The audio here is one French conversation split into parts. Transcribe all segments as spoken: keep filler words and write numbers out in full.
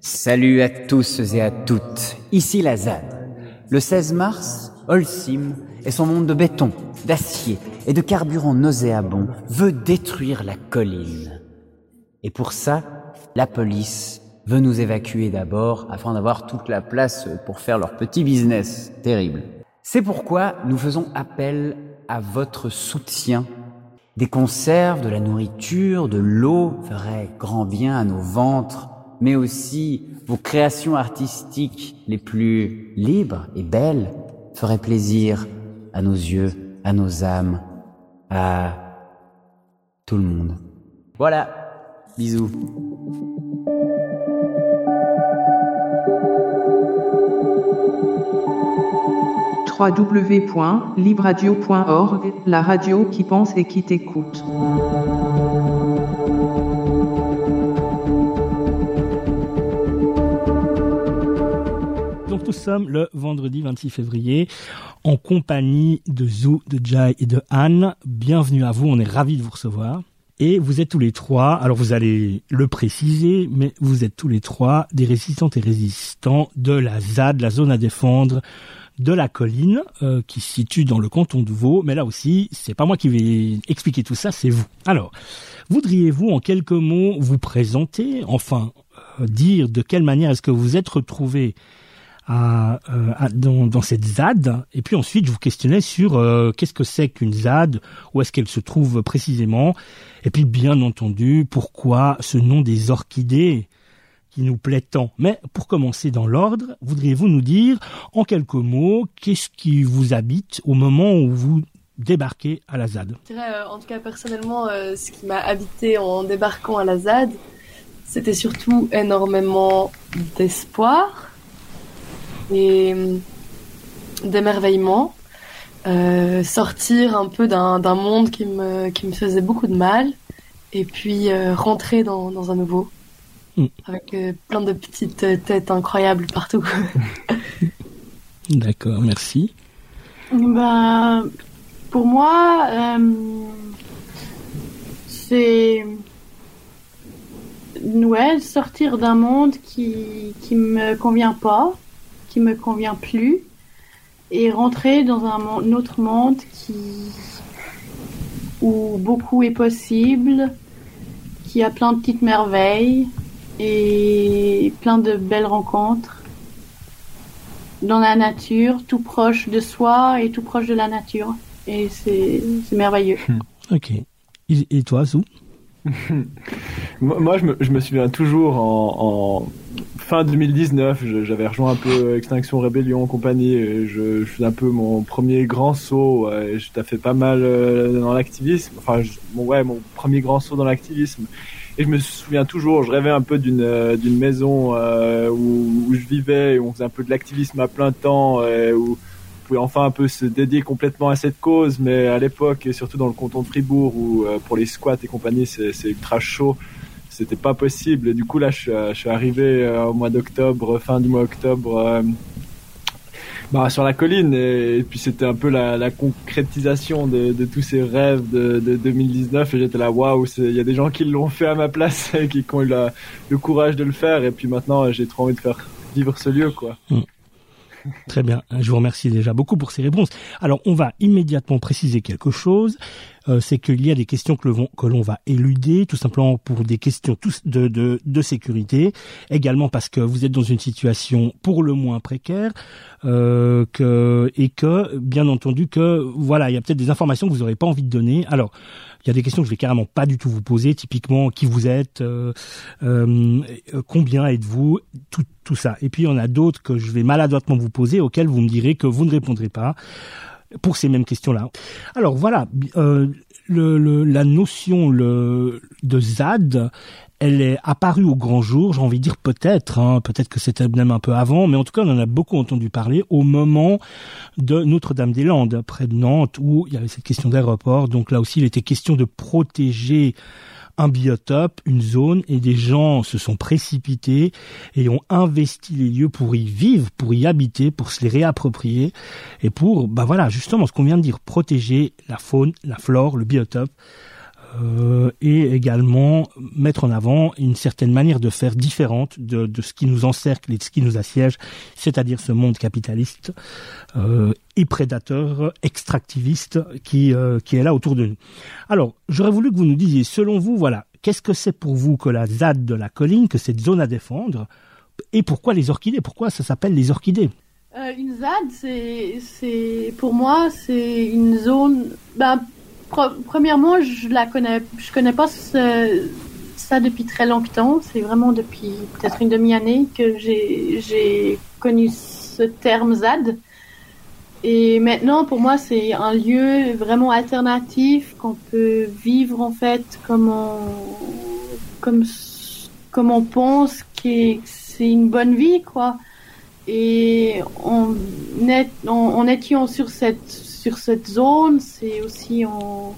Salut à tous et à toutes, ici la Z A D. Le seize mars, Holcim et son monde de béton, d'acier et de carburant nauséabond veut détruire la colline. Et pour ça, la police veut nous évacuer d'abord afin d'avoir toute la place pour faire leur petit business. Terrible. C'est pourquoi nous faisons appel à votre soutien. Des conserves, de la nourriture, de l'eau feraient grand bien à nos ventres, mais aussi vos créations artistiques les plus libres et belles feraient plaisir à nos yeux, à nos âmes, à tout le monde. Voilà, bisous. w w w point libradio point org, la radio qui pense et qui t'écoute. Donc nous sommes le vendredi vingt-six février en compagnie de Zou, de Jai et de Anne. Bienvenue à vous, on est ravis de vous recevoir. Et vous êtes tous les trois, alors vous allez le préciser, mais vous êtes tous les trois des résistantes et résistants de la Z A D, la zone à défendre de la colline, euh, qui se situe dans le canton de Vaud. Mais là aussi, c'est pas moi qui vais expliquer tout ça, c'est vous. Alors, voudriez-vous en quelques mots vous présenter, enfin, euh, dire de quelle manière est-ce que vous êtes retrouvés à, euh, à, dans, dans cette Z A D, et puis ensuite je vous questionnais sur euh, qu'est-ce que c'est qu'une Z A D, où est-ce qu'elle se trouve précisément, et puis bien entendu pourquoi ce nom des orchidées qui nous plaît tant. Mais pour commencer dans l'ordre, voudriez-vous nous dire en quelques mots qu'est-ce qui vous habite au moment où vous débarquez à la Z A D? Je dirais, euh, en tout cas personnellement, euh, ce qui m'a habité en débarquant à la Z A D, c'était surtout énormément d'espoir et d'émerveillement, euh, sortir un peu d'un, d'un monde qui me, qui me faisait beaucoup de mal, et puis euh, rentrer dans, dans un nouveau, mmh. avec euh, plein de petites têtes incroyables partout. D'accord, merci. Bah, pour moi, euh, c'est... ouais, sortir d'un monde qui qui me convient pas, qui me convient plus, et rentrer dans un, monde, un autre monde qui où beaucoup est possible, qui a plein de petites merveilles et plein de belles rencontres dans la nature, tout proche de soi et tout proche de la nature, et c'est c'est merveilleux. Ok. Et toi, Zou? Moi, je me, je me souviens toujours en, en fin deux mille dix-neuf, je, j'avais rejoint un peu Extinction Rébellion, compagnie, et je, je faisais un peu mon premier grand saut, et je t'ai fait pas mal dans l'activisme, enfin, je, bon, ouais, mon premier grand saut dans l'activisme. Et je me souviens toujours, je rêvais un peu d'une, d'une maison euh, où, où je vivais, où on faisait un peu de l'activisme à plein temps, et où on pouvait enfin un peu se dédier complètement à cette cause, mais à l'époque, et surtout dans le canton de Fribourg, où euh, pour les squats et compagnie, c'est, c'est ultra chaud, c'était pas possible. Et du coup, là, je suis, je suis arrivé euh, au mois d'octobre, fin du mois d'octobre, euh, bah, sur la colline, et, et puis c'était un peu la, la concrétisation de, de tous ces rêves de, de deux mille dix-neuf, et j'étais là, waouh, il y a des gens qui l'ont fait à ma place, et qui, qui ont eu la, le courage de le faire, et puis maintenant, j'ai trop envie de faire vivre ce lieu, quoi. Mmh. Très bien, je vous remercie déjà beaucoup pour ces réponses. Alors, on va immédiatement préciser quelque chose, euh, c'est qu'il y a des questions que, le, que l'on va éluder, tout simplement pour des questions de, de, de sécurité, également parce que vous êtes dans une situation pour le moins précaire, euh, que, et que, bien entendu, que voilà, il y a peut-être des informations que vous n'aurez pas envie de donner. Alors, il y a des questions que je vais carrément pas du tout vous poser, typiquement qui vous êtes, euh, euh, combien êtes-vous, tout, tout ça. Et puis il y en a d'autres que je vais maladroitement vous poser, auxquelles vous me direz que vous ne répondrez pas pour ces mêmes questions-là. Alors voilà, euh, le, le, la notion le, de Z A D, elle est apparue au grand jour, j'ai envie de dire peut-être, hein, peut-être que c'était même un peu avant, mais en tout cas on en a beaucoup entendu parler au moment de Notre-Dame-des-Landes, près de Nantes, où il y avait cette question d'aéroport. Donc là aussi il était question de protéger un biotope, une zone, et des gens se sont précipités et ont investi les lieux pour y vivre, pour y habiter, pour se les réapproprier, et pour, bah voilà, justement ce qu'on vient de dire, protéger la faune, la flore, le biotope, euh, et également mettre en avant une certaine manière de faire différente de, de ce qui nous encercle et de ce qui nous assiège, c'est-à-dire ce monde capitaliste euh, et prédateur, extractiviste qui, euh, qui est là autour de nous. Alors, j'aurais voulu que vous nous disiez, selon vous, voilà, qu'est-ce que c'est pour vous que la Z A D de la colline, que cette zone à défendre, et pourquoi les orchidées? Pourquoi ça s'appelle les orchidées? Euh, une Z A D, c'est, c'est, pour moi, c'est une zone. Ben, pre- premièrement, je la connais, je connais pas ce, ça depuis très longtemps. C'est vraiment depuis peut-être une demi-année que j'ai, j'ai connu ce terme Z A D. Et maintenant, pour moi, c'est un lieu vraiment alternatif qu'on peut vivre en fait comme on, comme, comme on pense que c'est une bonne vie, quoi. Et en, est, en, en étant sur cette, sur cette zone, c'est aussi en,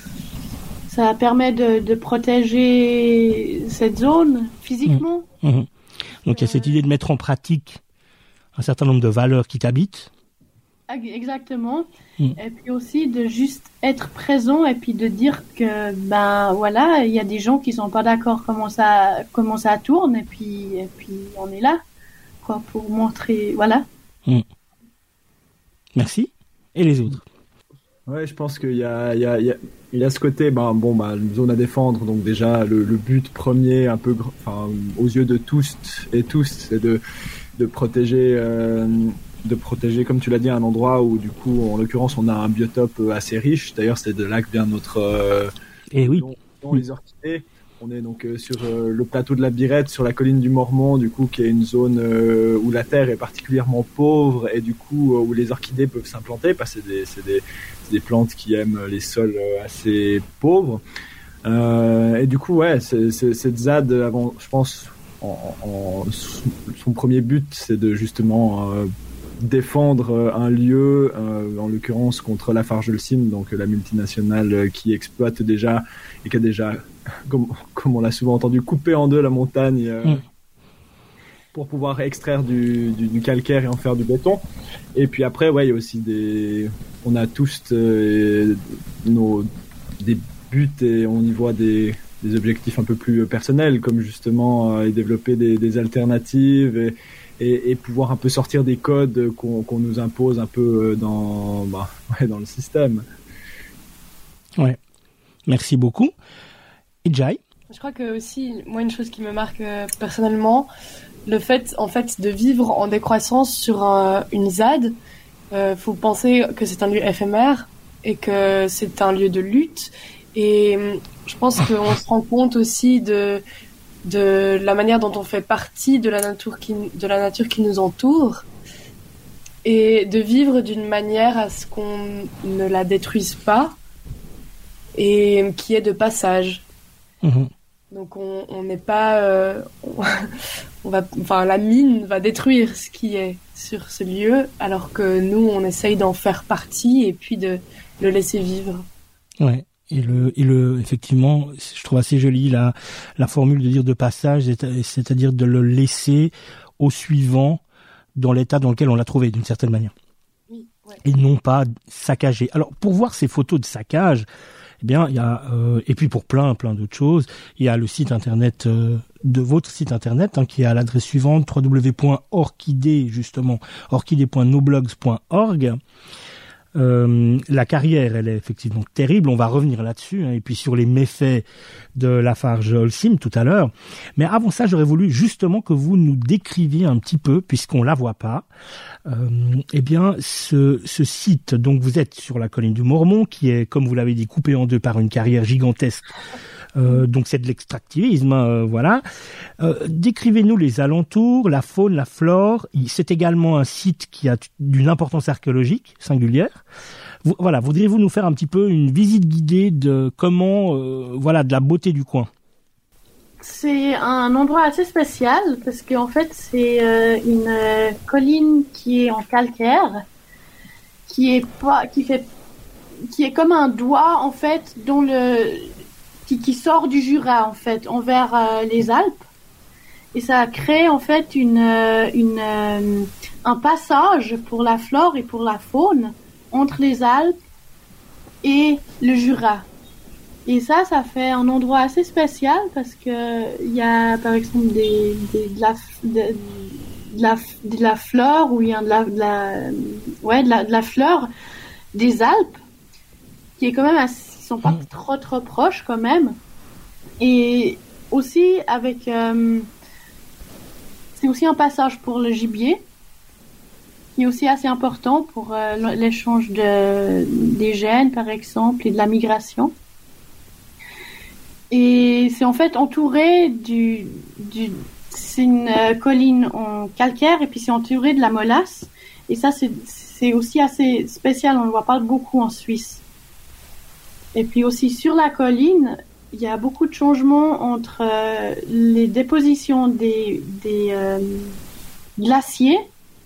ça permet de, de protéger cette zone physiquement. Mmh. Mmh. Donc il y a cette idée de mettre en pratique un certain nombre de valeurs qui t'habitent. Exactement. Mmh. Et puis aussi de juste être présent et puis de dire que ben voilà, il y a des gens qui sont pas d'accord comment ça, comment ça tourne et puis, et puis on est là. Pour montrer, voilà. Mmh. Merci. Et les autres? Ouais, je pense qu'il y a, il y a, il y a, il y a ce côté, ben, bon, bah, une zone à défendre, donc déjà, le, le but premier, un peu, enfin, aux yeux de tous et tous, c'est de, de protéger, euh, de protéger, comme tu l'as dit, un endroit où, du coup, en l'occurrence, on a un biotope assez riche. D'ailleurs, c'est de là que vient notre, euh, et oui. Dont, dont les orchidées. On est donc euh, sur euh, le plateau de la Birette, sur la colline du Mormont, du coup, qui est une zone euh, où la terre est particulièrement pauvre et du coup euh, où les orchidées peuvent s'implanter, parce que c'est des, c'est des, c'est des plantes qui aiment les sols euh, assez pauvres. Euh, et du coup, ouais, c'est, c'est, cette Z A D, avant, je pense, en, en, son premier but, c'est de justement euh, défendre un lieu, euh, en l'occurrence contre Lafarge Holcim, donc la multinationale qui exploite déjà et qui a déjà, comme, comme on l'a souvent entendu, coupé en deux la montagne euh, mmh. pour pouvoir extraire du, du, du calcaire et en faire du béton. Et puis après, ouais, il y a aussi des, on a tous euh, nos des buts et on y voit des des objectifs un peu plus personnels, comme justement euh, développer des, des alternatives et Et, et pouvoir un peu sortir des codes qu'on, qu'on nous impose un peu dans, bah, ouais, dans le système. Ouais. Merci beaucoup. Et Jai? Je crois que aussi, moi, une chose qui me marque euh, personnellement, le fait, en fait, de vivre en décroissance sur un, une Z A D, euh, faut penser que c'est un lieu éphémère et que c'est un lieu de lutte. Et je pense qu'on se rend compte aussi de de la manière dont on fait partie de la nature qui, de la nature qui nous entoure et de vivre d'une manière à ce qu'on ne la détruise pas et qui est de passage. Mmh. Donc on n'est pas... Euh, on, on va, enfin, la mine va détruire ce qui est sur ce lieu alors que nous, on essaye d'en faire partie et puis de le laisser vivre. Ouais. Et le, et le, effectivement, je trouve assez joli la, la formule de dire de passage, c'est-à-dire de le laisser au suivant dans l'état dans lequel on l'a trouvé, d'une certaine manière. Oui, ouais. Et non pas saccager. Alors, pour voir ces photos de saccage, eh bien, il y a, euh, et puis pour plein, plein d'autres choses, il y a le site internet, euh, de votre site internet, hein, qui est à l'adresse suivante, w w w point orchidée, justement, orchidée point noblogs point org. Euh, la carrière, elle est effectivement terrible. On va revenir là-dessus, hein, et puis sur les méfaits de Lafarge Holcim tout à l'heure. Mais avant ça, j'aurais voulu justement que vous nous décriviez un petit peu, puisqu'on la voit pas, euh, eh bien, ce, ce site. Donc, vous êtes sur la colline du Mormont, qui est, comme vous l'avez dit, coupée en deux par une carrière gigantesque. Euh, donc c'est de l'extractivisme, euh, voilà. Euh, décrivez-nous les alentours, la faune, la flore. C'est également un site qui a d'une importance archéologique singulière. Vous, voilà, voudriez-vous nous faire un petit peu une visite guidée de comment, euh, voilà, de la beauté du coin? C'est un endroit assez spécial parce qu'en fait c'est euh, une euh, colline qui est en calcaire, qui est pas, qui fait, qui est comme un doigt en fait dont le Qui, qui sort du Jura en fait envers euh, les Alpes et ça crée en fait une, une euh, un passage pour la flore et pour la faune entre les Alpes et le Jura. Et ça, ça fait un endroit assez spécial parce que il y a par exemple des, des de la de, de la de la fleur ou il y a de la, de la ouais de la de la fleur des Alpes qui est quand même assez, qui sont pas trop trop proches quand même. Et aussi avec euh, c'est aussi un passage pour le gibier qui est aussi assez important pour euh, l'échange de des gènes par exemple et de la migration. Et c'est en fait entouré du, du c'est une euh, colline en calcaire et puis c'est entouré de la molasse. Et ça, c'est, c'est aussi assez spécial, on le voit pas beaucoup en Suisse. Et puis aussi sur la colline, il y a beaucoup de changements entre euh, les dépositions des, des euh, glaciers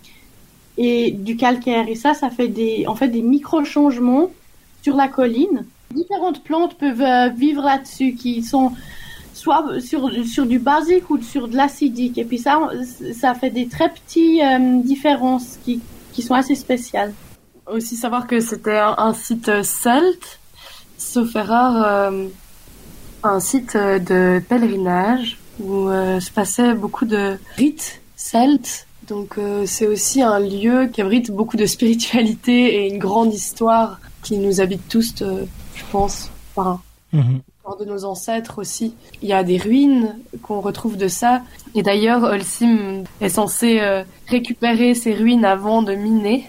et du calcaire. Et ça, ça fait des, en fait, des micro-changements sur la colline. Différentes plantes peuvent euh, vivre là-dessus, qui sont soit sur sur du basique ou sur de l'acidique. Et puis ça, ça fait des très petites euh, différences qui qui sont assez spéciales. Aussi savoir que c'était un, un site celte, sauf erreur, euh, un site de pèlerinage où euh, se passait beaucoup de rites celtes. Donc euh, c'est aussi un lieu qui abrite beaucoup de spiritualité et une grande histoire qui nous habite tous. Euh, je pense, enfin, mmh. lors de nos ancêtres aussi. Il y a des ruines qu'on retrouve de ça. Et d'ailleurs, Holcim est censé euh, récupérer ces ruines avant de miner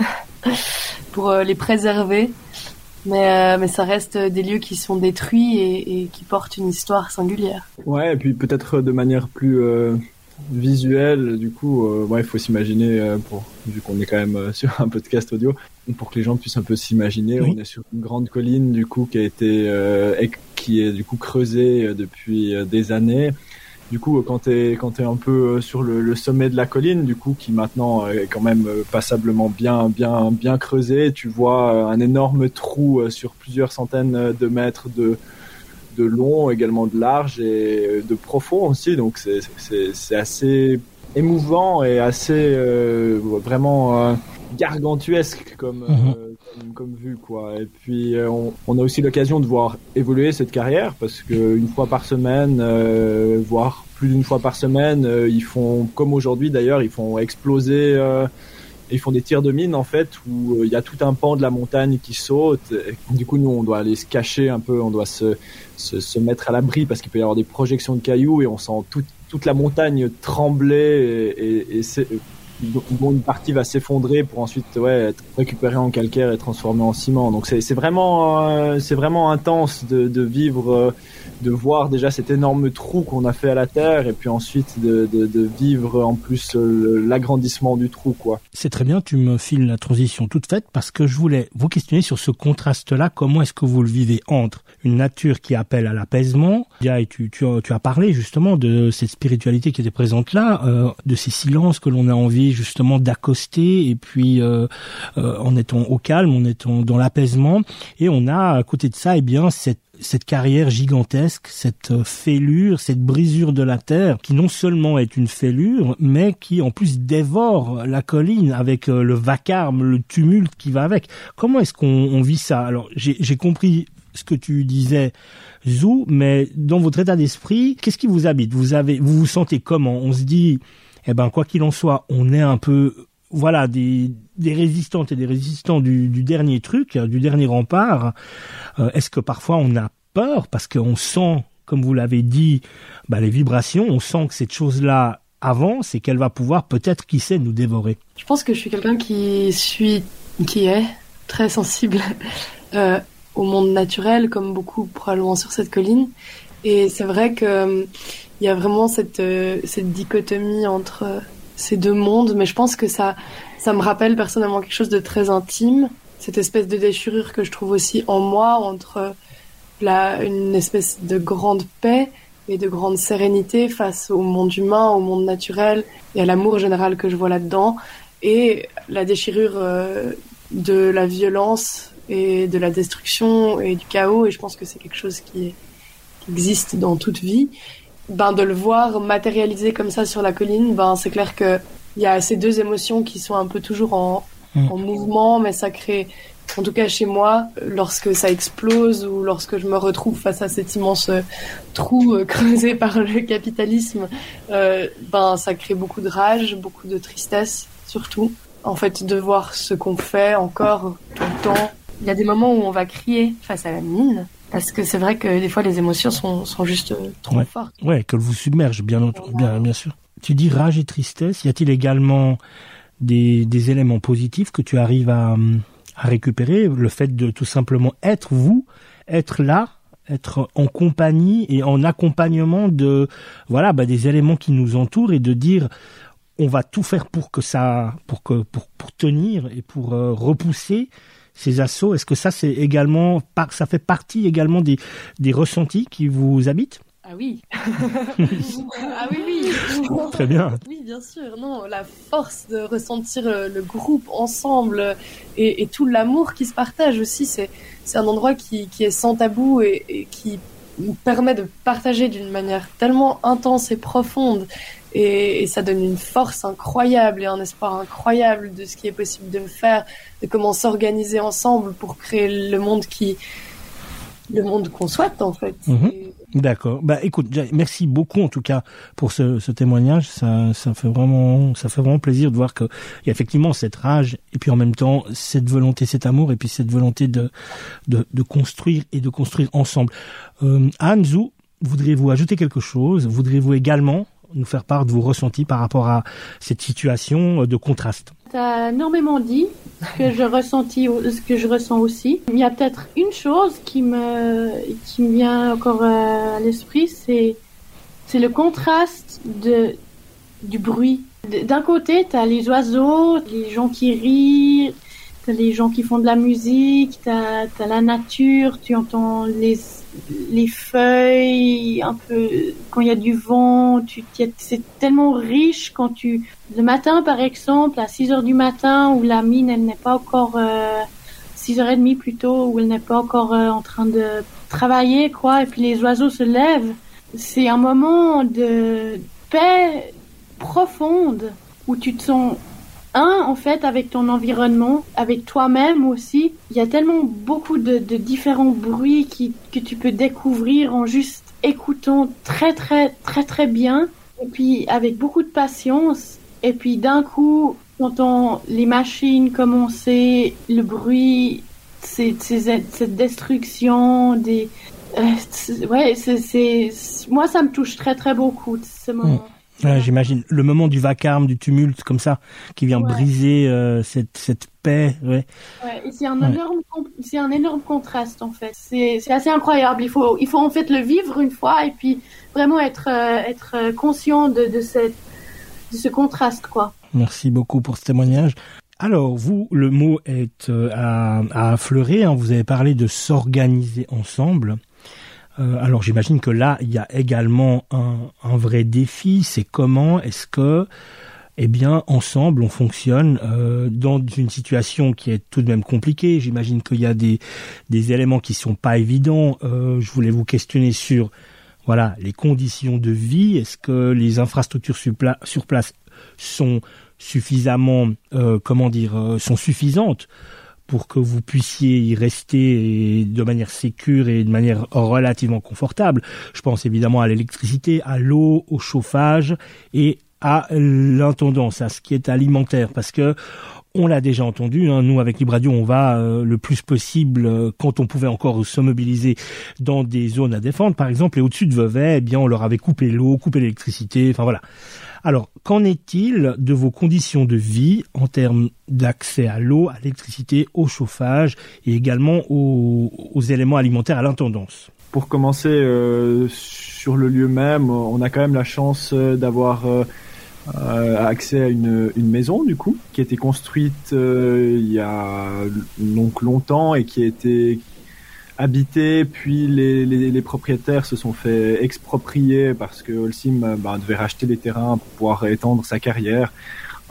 pour euh, les préserver. Mais, euh, mais ça reste des lieux qui sont détruits et, et qui portent une histoire singulière. Ouais, et puis peut-être de manière plus euh, visuelle, du coup, euh, ouais, il faut s'imaginer, euh, pour, vu qu'on est quand même euh, sur un podcast audio, pour que les gens puissent un peu s'imaginer, oui. On est sur une grande colline du coup qui a été euh, qui est du coup creusée depuis des années. Du coup, quand t'es quand t'es un peu sur le, le sommet de la colline, du coup, qui maintenant est quand même passablement bien bien bien creusé, tu vois un énorme trou sur plusieurs centaines de mètres de de long, également de large et de profond aussi. Donc c'est c'est c'est assez émouvant et assez euh, vraiment euh, gargantuesque comme, mmh. euh, comme comme vue quoi. Et puis euh, on, on a aussi l'occasion de voir évoluer cette carrière parce que une fois par semaine, euh, voire plus d'une fois par semaine, euh, ils font comme aujourd'hui d'ailleurs, ils font exploser, euh, ils font des tirs de mine en fait où il euh, y a tout un pan de la montagne qui saute. Et du coup nous on doit aller se cacher un peu, on doit se se, se mettre à l'abri parce qu'il peut y avoir des projections de cailloux et on sent toute toute la montagne trembler et, et, et c'est dont une partie va s'effondrer pour ensuite ouais être récupérée en calcaire et transformée en ciment. Donc c'est c'est vraiment euh, c'est vraiment intense de de vivre euh, de voir déjà cet énorme trou qu'on a fait à la terre et puis ensuite de de, de vivre en plus euh, l'agrandissement du trou quoi. C'est très bien, tu me files la transition toute faite parce que je voulais vous questionner sur ce contraste-là. Comment est-ce que vous le vivez entre une nature qui appelle à l'apaisement, et tu tu tu as parlé justement de cette spiritualité qui était présente là, euh, de ces silences que l'on a envie justement d'accoster et puis euh, euh, en étant au calme, en étant dans l'apaisement, et on a à côté de ça eh bien cette cette carrière gigantesque, cette fêlure, cette brisure de la terre qui non seulement est une fêlure mais qui en plus dévore la colline avec le vacarme, le tumulte qui va avec. Comment est-ce qu'on on vit ça? Alors j'ai j'ai compris ce que tu disais Zou, mais dans votre état d'esprit, qu'est-ce qui vous habite? Vous avez vous vous sentez comment? On se dit eh ben quoi qu'il en soit, on est un peu voilà des des résistantes et des résistants du, du dernier truc, du dernier rempart. Euh, est-ce que parfois on a peur parce qu'on sent, comme vous l'avez dit, bah, les vibrations, on sent que cette chose-là avance et qu'elle va pouvoir peut-être, qui sait, nous dévorer? Je pense que je suis quelqu'un qui suis, qui est très sensible euh, au monde naturel, comme beaucoup probablement sur cette colline. Et c'est vrai que euh, il y a vraiment cette euh, cette dichotomie entre euh, ces deux mondes, mais je pense que ça ça me rappelle personnellement quelque chose de très intime, cette espèce de déchirure que je trouve aussi en moi entre la une espèce de grande paix et de grande sérénité face au monde humain, au monde naturel et à l'amour général que je vois là-dedans, et la déchirure euh, de la violence et de la destruction et du chaos. Et je pense que c'est quelque chose qui, est, qui existe dans toute vie. Ben, de le voir matérialisé comme ça sur la colline, ben, c'est clair que il y a ces deux émotions qui sont un peu toujours en, mmh. en mouvement, mais ça crée en tout cas chez moi, lorsque ça explose ou lorsque je me retrouve face à cet immense trou creusé par le capitalisme, euh, ben ça crée beaucoup de rage, beaucoup de tristesse surtout. En fait, de voir ce qu'on fait encore tout le temps. Il y a des moments où on va crier face à la mine. Parce que c'est vrai que des fois les émotions sont, sont juste trop ouais. fortes. Ouais, qu'elles vous submergent, bien, bien, bien sûr. Tu dis rage et tristesse. Y a-t-il également des, des éléments positifs que tu arrives à, à récupérer? Le fait de tout simplement être vous, être là, être en compagnie et en accompagnement de, voilà, bah, des éléments qui nous entourent et de dire, on va tout faire pour que ça, pour que, pour, pour tenir et pour euh, repousser ces assauts. Est-ce que ça, c'est également, ça fait partie également des, des ressentis qui vous habitent? Ah oui. ah oui, oui. Très bien. Oui, bien sûr. Non, la force de ressentir le, le groupe ensemble et, et tout l'amour qui se partage aussi, c'est, c'est un endroit qui, qui est sans tabou et, et qui nous permet de partager d'une manière tellement intense et profonde. Et, et ça donne une force incroyable et un espoir incroyable de ce qui est possible de faire, de comment s'organiser ensemble pour créer le monde qui, le monde qu'on souhaite en fait. Mmh. Et... D'accord. Bah écoute, merci beaucoup en tout cas pour ce, ce témoignage. Ça, ça fait vraiment, ça fait vraiment plaisir de voir que il y a effectivement cette rage et puis en même temps cette volonté, cet amour et puis cette volonté de de, de construire et de construire ensemble. Euh, Anne Zou, voudriez-vous ajouter quelque chose? Voudriez-vous également nous faire part de vos ressentis par rapport à cette situation de contraste? Tu as énormément dit ce que je ressentis, ce que je ressens aussi. Il y a peut-être une chose qui me qui me vient encore à l'esprit, c'est c'est le contraste de du bruit. D'un côté, tu as les oiseaux, les gens qui rient, t'as les gens qui font de la musique, t'as t'as la nature, tu entends les les feuilles, un peu quand il y a du vent, tu c'est tellement riche quand tu le matin par exemple à six heures du matin où la mine elle n'est pas encore euh, six heures trente plutôt où elle n'est pas encore euh, en train de travailler quoi et puis les oiseaux se lèvent, c'est un moment de paix profonde où tu te sens un, en fait, avec ton environnement, avec toi-même aussi. Il y a tellement beaucoup de, de différents bruits qui, que tu peux découvrir en juste écoutant très, très, très, très bien. Et puis, avec beaucoup de patience. Et puis, d'un coup, tu entends les machines commencer, le bruit, c'est, c'est, cette destruction, des... Euh, c'est, ouais, c'est, c'est... Moi, ça me touche très, très beaucoup, ce moment. Mmh. Ouais, j'imagine le moment du vacarme, du tumulte comme ça, qui vient ouais. briser euh, cette cette paix. Ouais. Ouais. Et c'est un ouais. énorme, c'est un énorme contraste en fait. C'est c'est assez incroyable. Il faut il faut en fait le vivre une fois et puis vraiment être euh, être conscient de de cette de ce contraste quoi. Merci beaucoup pour ce témoignage. Alors vous, le mot est euh, à à affleurer. Hein. Vous avez parlé de s'organiser ensemble. Euh, alors j'imagine que là il y a également un, un vrai défi, c'est comment est-ce que eh bien ensemble on fonctionne euh, dans une situation qui est tout de même compliquée. J'imagine qu'il y a des des éléments qui sont pas évidents. Euh, je voulais vous questionner sur voilà les conditions de vie. Est-ce que les infrastructures sur, pla- sur place sont suffisamment euh, comment dire euh, sont suffisantes pour que vous puissiez y rester de manière sécure et de manière relativement confortable. Je pense évidemment à l'électricité, à l'eau, au chauffage et à l'intendance, à ce qui est alimentaire, parce que on l'a déjà entendu, hein, nous avec Libre Radio, on va euh, le plus possible, euh, quand on pouvait encore se mobiliser dans des zones à défendre, par exemple, et au-dessus de Vevey, eh bien on leur avait coupé l'eau, coupé l'électricité, enfin voilà. Alors, qu'en est-il de vos conditions de vie en termes d'accès à l'eau, à l'électricité, au chauffage et également aux, aux éléments alimentaires à l'intendance? Pour commencer, euh, sur le lieu même, on a quand même la chance d'avoir euh, euh, accès à une, une maison, du coup, qui a été construite euh, il y a donc longtemps et qui a été habité, puis les, les, les propriétaires se sont fait exproprier parce que Holcim bah, devait racheter les terrains pour pouvoir étendre sa carrière.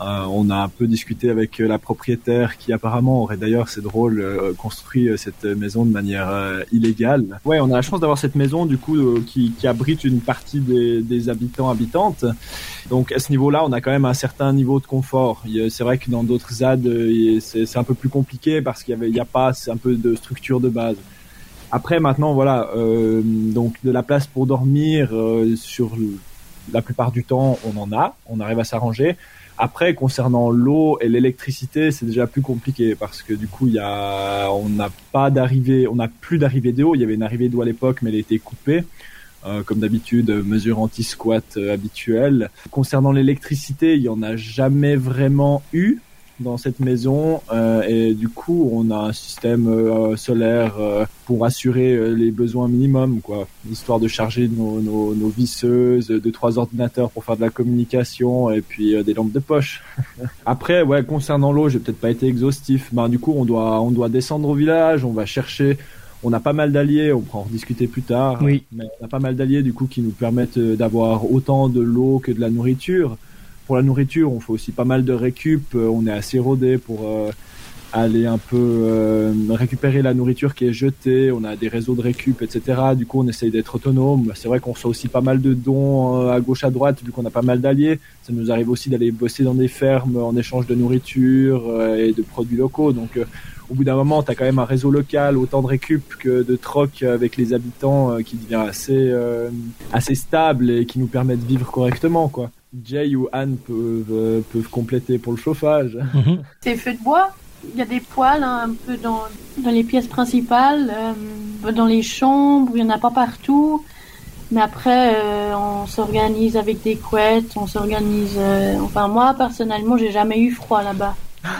Euh, on a un peu discuté avec la propriétaire qui apparemment aurait d'ailleurs, c'est drôle, euh, construit cette maison de manière euh, illégale. Ouais, on a la chance d'avoir cette maison du coup euh, qui, qui abrite une partie des, des habitants habitantes. Donc à ce niveau-là, on a quand même un certain niveau de confort. Il, c'est vrai que dans d'autres Z A D, c'est, c'est un peu plus compliqué parce qu'il y avait, il y a pas c'est un peu de structure de base. Après maintenant, voilà, euh, donc de la place pour dormir euh, sur le, la plupart du temps, on en a, on arrive à s'arranger. Après, concernant l'eau et l'électricité, c'est déjà plus compliqué parce que du coup, il y a, on n'a pas d'arrivée, on n'a plus d'arrivée d'eau. Il y avait une arrivée d'eau à l'époque, mais elle a été coupée. Euh, comme d'habitude, mesure anti-squat euh, habituelle. Concernant l'électricité, il y en a jamais vraiment eu dans cette maison euh, et du coup, on a un système euh, solaire euh, pour assurer euh, les besoins minimums, quoi. Histoire de charger nos, nos, nos visseuses, deux trois ordinateurs pour faire de la communication et puis euh, des lampes de poche. Après, ouais, concernant l'eau, j'ai peut-être pas été exhaustif. Ben du coup, on doit on doit descendre au village, on va chercher. On a pas mal d'alliés, on pourra en rediscuter plus tard. Oui. Mais on a pas mal d'alliés du coup qui nous permettent d'avoir autant de l'eau que de la nourriture. Pour la nourriture, on fait aussi pas mal de récup. On est assez rodé pour euh, aller un peu euh, récupérer la nourriture qui est jetée. On a des réseaux de récup, et cetera. Du coup, on essaye d'être autonome. C'est vrai qu'on reçoit aussi pas mal de dons euh, à gauche, à droite, vu qu'on a pas mal d'alliés. Ça nous arrive aussi d'aller bosser dans des fermes en échange de nourriture euh, et de produits locaux. Donc, euh, au bout d'un moment, tu as quand même un réseau local, autant de récup que de troc avec les habitants euh, qui devient assez, euh, assez stable et qui nous permet de vivre correctement, quoi. Jay ou Anne peuvent, euh, peuvent compléter pour le chauffage. Mm-hmm. C'est feu de bois. Il y a des poêles hein, un peu dans, dans les pièces principales, euh, dans les chambres, il n'y en a pas partout. Mais après, euh, on s'organise avec des couettes, on s'organise... Euh... Enfin, moi, personnellement, j'ai jamais eu froid là-bas.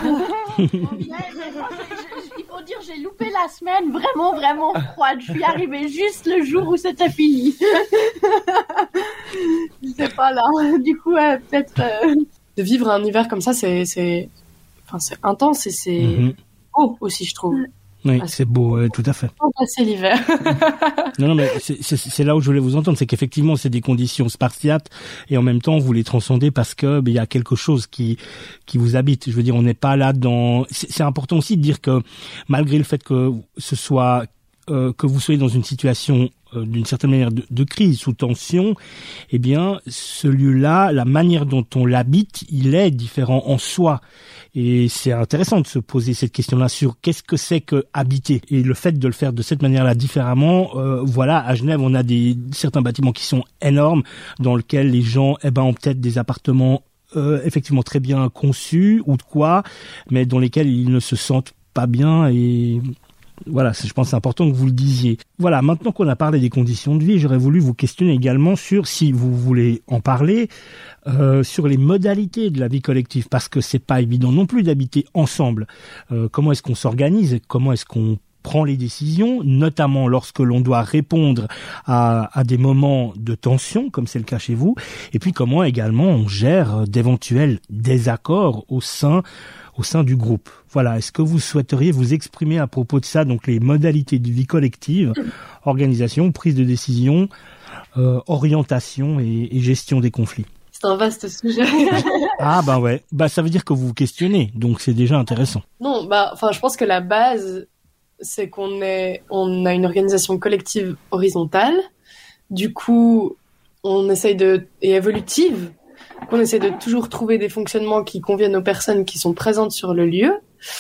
Il faut dire, j'ai loupé la semaine vraiment, vraiment froide. Je suis arrivée juste le jour où c'était fini. Je sais pas là. Du coup, euh, peut-être... Euh... De vivre un hiver comme ça, c'est... c'est... Enfin, c'est intense et c'est Mm-hmm. beau aussi, je trouve. Oui, Parce c'est beau, euh, tout à fait. C'est l'hiver. Non, non, mais c'est, c'est, c'est là où je voulais vous entendre, c'est qu'effectivement, c'est des conditions spartiates et en même temps, vous les transcendez parce que ben, il y a quelque chose qui qui vous habite. Je veux dire, on n'est pas là dans. C'est, c'est important aussi de dire que malgré le fait que ce soit euh, que vous soyez dans une situation euh, d'une certaine manière de, de crise, sous tension, eh bien, ce lieu-là, la manière dont on l'habite, il est différent en soi. Et c'est intéressant de se poser cette question-là sur qu'est-ce que c'est que habiter. Et le fait de le faire de cette manière-là différemment, euh, voilà, à Genève, on a des certains bâtiments qui sont énormes, dans lesquels les gens, eh ben, ont peut-être des appartements euh, effectivement très bien conçus ou de quoi, mais dans lesquels ils ne se sentent pas bien et voilà, je pense que c'est important que vous le disiez. Voilà, maintenant qu'on a parlé des conditions de vie, j'aurais voulu vous questionner également sur, si vous voulez en parler, euh, sur les modalités de la vie collective, parce que c'est pas évident non plus d'habiter ensemble. Euh, comment est-ce qu'on s'organise et comment est-ce qu'on prend les décisions, notamment lorsque l'on doit répondre à, à des moments de tension, comme c'est le cas chez vous, et puis comment également on gère d'éventuels désaccords au sein au sein du groupe. Voilà, est-ce que vous souhaiteriez vous exprimer à propos de ça, donc les modalités de vie collective, organisation, prise de décision, euh, orientation et, et gestion des conflits? C'est un vaste sujet. Ah bah ouais, bah ça veut dire que vous vous questionnez, donc c'est déjà intéressant. Non, bah enfin je pense que la base c'est qu'on est on a une organisation collective horizontale. Du coup, on essaye de et évolutive. On essaie de toujours trouver des fonctionnements qui conviennent aux personnes qui sont présentes sur le lieu.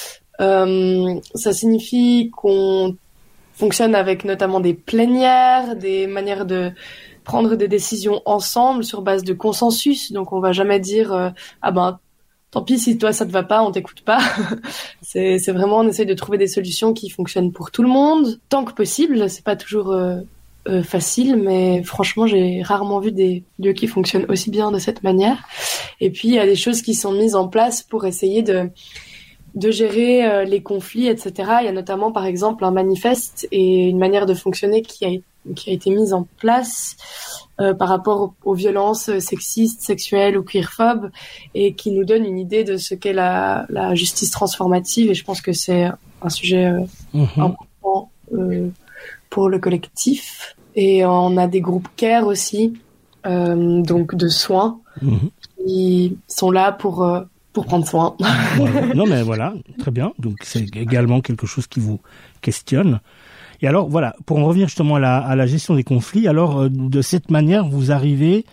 Euh, ça signifie qu'on fonctionne avec notamment des plénières, des manières de prendre des décisions ensemble sur base de consensus. Donc on va jamais dire euh, ah ben tant pis si toi ça te va pas, on t'écoute pas. c'est, c'est vraiment on essaie de trouver des solutions qui fonctionnent pour tout le monde tant que possible. C'est pas toujours euh, Euh, facile, mais franchement, j'ai rarement vu des lieux qui fonctionnent aussi bien de cette manière. Et puis, il y a des choses qui sont mises en place pour essayer de de gérer euh, les conflits, et cetera. Il y a notamment, par exemple, un manifeste et une manière de fonctionner qui a, qui a été mise en place euh, par rapport aux, aux violences sexistes, sexuelles ou queerphobes et qui nous donne une idée de ce qu'est la, la justice transformative. Et je pense que c'est un sujet euh, mmh. important euh, pour le collectif. Et on a des groupes care aussi, euh, donc de soins, mmh. qui sont là pour euh, pour prendre soin. Ouais. Non, mais voilà, très bien. Donc, c'est également quelque chose qui vous questionne. Et alors, voilà, pour en revenir justement à la, à la gestion des conflits, alors, euh, de cette manière, vous arrivez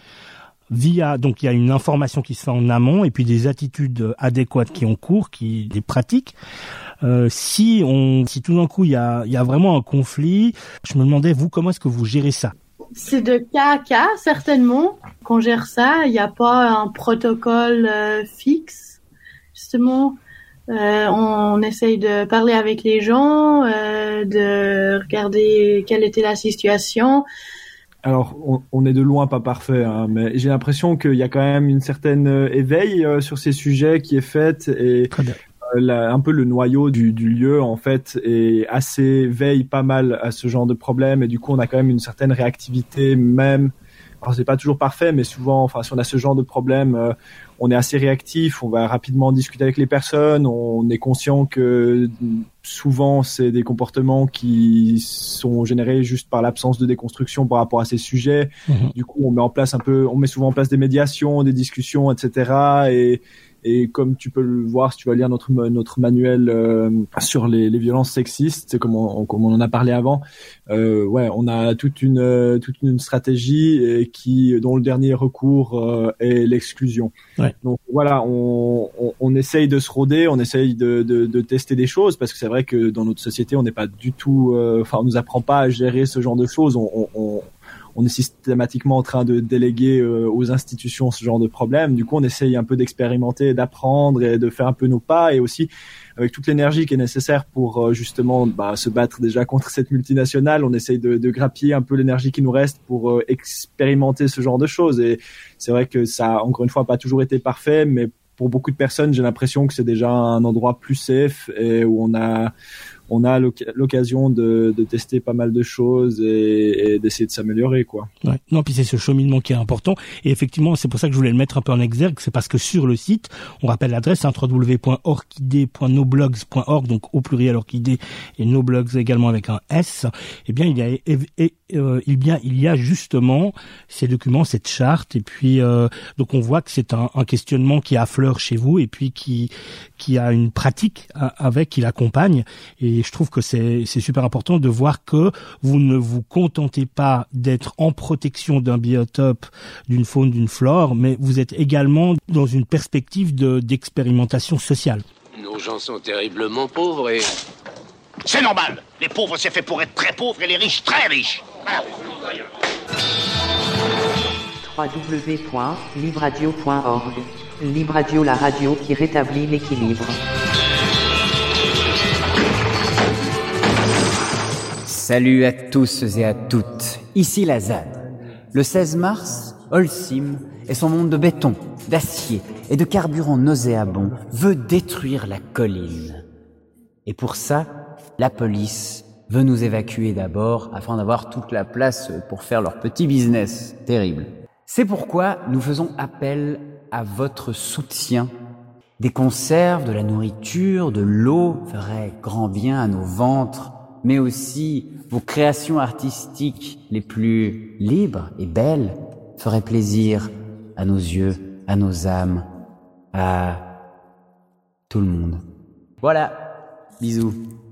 via, donc il y a une information qui se fait en amont et puis des attitudes adéquates qui ont cours, qui, des pratiques. Euh, si on, si tout d'un coup il y a, il y a vraiment un conflit, je me demandais, vous, comment est-ce que vous gérez ça? C'est de cas à cas, certainement, qu'on gère ça. Il n'y a pas un protocole euh, fixe, justement. Euh, on essaye de parler avec les gens, euh, de regarder quelle était la situation. Alors, on, on est de loin pas parfait, hein, mais j'ai l'impression qu'il y a quand même une certaine euh, éveil euh, sur ces sujets qui est fait et euh, la, un peu le noyau du, du lieu en fait est assez veille pas mal à ce genre de problème et du coup on a quand même une certaine réactivité même. Alors c'est pas toujours parfait, mais souvent, enfin si on a ce genre de problème, euh, on est assez réactif, on va rapidement discuter avec les personnes, on est conscient que souvent c'est des comportements qui sont générés juste par l'absence de déconstruction par rapport à ces sujets. Mmh. Du coup, on met en place un peu, on met souvent en place des médiations, des discussions, et cetera. Et Et comme tu peux le voir, si tu vas lire notre notre manuel euh, sur les, les violences sexistes, comme on, comme on en a parlé avant, euh, ouais, on a toute une toute une stratégie et qui dont le dernier recours euh, est l'exclusion. Ouais. Donc voilà, on, on on essaye de se rôder, on essaye de de, de tester des choses parce que c'est vrai que dans notre société, on n'est pas du tout, enfin, euh, on nous apprend pas à gérer ce genre de choses. On, on, on on est systématiquement en train de déléguer euh, aux institutions ce genre de problème. Du coup, on essaye un peu d'expérimenter, d'apprendre et de faire un peu nos pas et aussi avec toute l'énergie qui est nécessaire pour euh, justement bah, se battre déjà contre cette multinationale. On essaye de, de grappiller un peu l'énergie qui nous reste pour euh, expérimenter ce genre de choses. Et c'est vrai que ça a encore une fois pas toujours été parfait, mais pour beaucoup de personnes, j'ai l'impression que c'est déjà un endroit plus safe et où on a on a l'occasion de, de tester pas mal de choses et, et d'essayer de s'améliorer, quoi. Ouais. Non, puis c'est ce cheminement qui est important. Et effectivement, c'est pour ça que je voulais le mettre un peu en exergue. C'est parce que sur le site, on rappelle l'adresse, hein, w w w point orchidée point noblogs point org, donc au pluriel orchidée et noblogs également avec un S. Eh bien, il y a, et, et, euh, il y a, il y a justement ces documents, cette charte. Et puis, euh, donc on voit que c'est un, un questionnement qui affleure chez vous et puis qui, qui a une pratique avec, qui l'accompagne. Et je trouve que c'est, c'est super important de voir que vous ne vous contentez pas d'être en protection d'un biotope, d'une faune, d'une flore, mais vous êtes également dans une perspective de, d'expérimentation sociale. Nos gens sont terriblement pauvres et... C'est normal. Les pauvres, c'est fait pour être très pauvres et les riches, très riches. w w w point libradio point org. Libradio, la radio qui rétablit l'équilibre. Salut à tous et à toutes, ici la Z A D. Le seize mars, Holcim et son monde de béton, d'acier et de carburant nauséabond veut détruire la colline. Et pour ça, la police veut nous évacuer d'abord afin d'avoir toute la place pour faire leur petit business. Terrible. C'est pourquoi nous faisons appel à votre soutien. Des conserves, de la nourriture, de l'eau feraient grand bien à nos ventres, mais aussi vos créations artistiques les plus libres et belles feraient plaisir à nos yeux, à nos âmes, à tout le monde. Voilà, bisous.